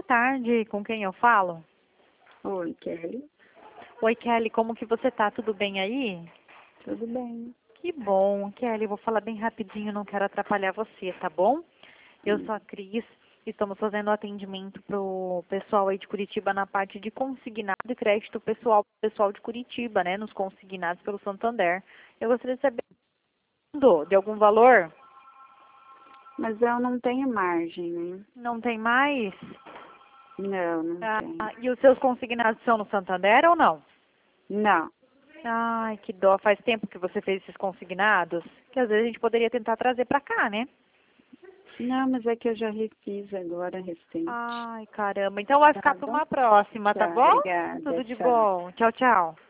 tarde, com quem eu falo? Oi, Kelly. Oi, Kelly, como que você tá? Tudo bem aí? Tudo bem? Que bom, Kelly, vou falar bem rapidinho, não quero atrapalhar você, tá bom? Eu sou a Cris, estamos fazendo atendimento pro pessoal aí de Curitiba na parte de consignado e crédito pessoal de Curitiba, né, nos consignados pelo Santander. Eu gostaria de saber de algum valor? Mas eu não tenho margem, né? Não tem mais? Não tenho. E os seus consignados são no Santander ou não? Não. Ai, que dó. Faz tempo que você fez esses consignados? Que às vezes a gente poderia tentar trazer pra cá, né? Não, mas é que eu já refiz agora, recente. Ai, caramba. Então vai Tá ficar para bom? uma próxima, tá Tá, bom? obrigada. Tudo de Tchau. bom. Tchau, tchau.